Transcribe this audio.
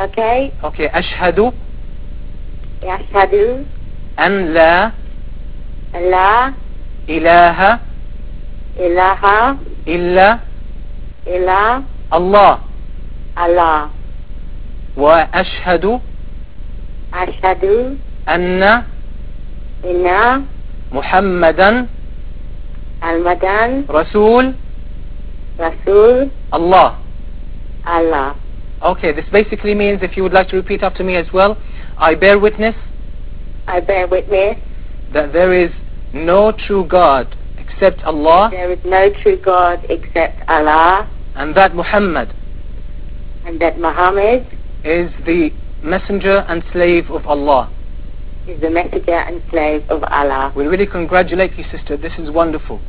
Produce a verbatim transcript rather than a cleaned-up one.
Okay. Okay. أشهد يشهد أن لا لا إله إله إلا إلا الله الله وأشهد أشهد أن إن محمدا المدن رسول رسول الله. Allah. Okay, this basically means, if you would like to repeat after me as well, I bear witness I bear witness that there is no true God except Allah, there is no true God except Allah, and that Muhammad and that Muhammad is the messenger and slave of Allah. is the messenger and slave of Allah. We really congratulate you, sister. This is wonderful.